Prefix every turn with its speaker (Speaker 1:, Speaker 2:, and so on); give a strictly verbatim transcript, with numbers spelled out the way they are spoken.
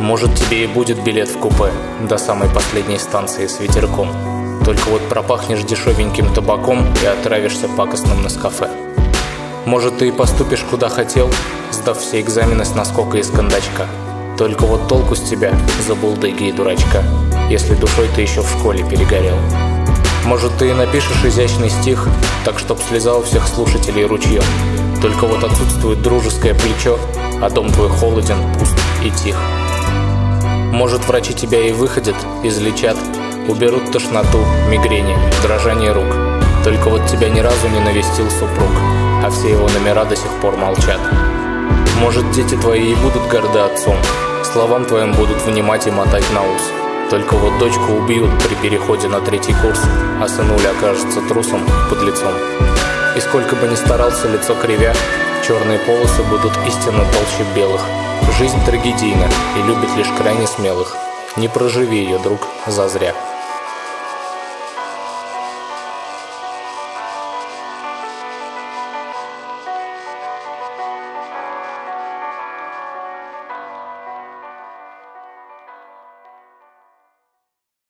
Speaker 1: Может, тебе и будет билет в купе до самой последней станции с ветерком. Только вот пропахнешь дешевеньким табаком и отравишься пакостным Нескафе. Может, ты и поступишь куда хотел, сдав все экзамены с наскока и с кондачка. Только вот толку с тебя, забулдыги и дурачка, если душой ты еще в школе перегорел. Может, ты и напишешь изящный стих, так чтоб слезал всех слушателей ручьем. Только вот отсутствует дружеское плечо, а дом твой холоден, пуст и тих. Может, врачи тебя и выходят, излечат, уберут тошноту, мигрени, дрожание рук. Только вот тебя ни разу не навестил супруг, а все его номера до сих пор молчат. Может, дети твои и будут горды отцом, словам твоим будут внимать и мотать на ус. Только вот дочку убьют при переходе на третий курс, а сынуля окажется трусом и подлецом. И сколько бы ни старался, лицо кривя, черные полосы будут истинно толще белых. Жизнь трагедийна и любит лишь крайне смелых. Не проживи ее, друг, зазря.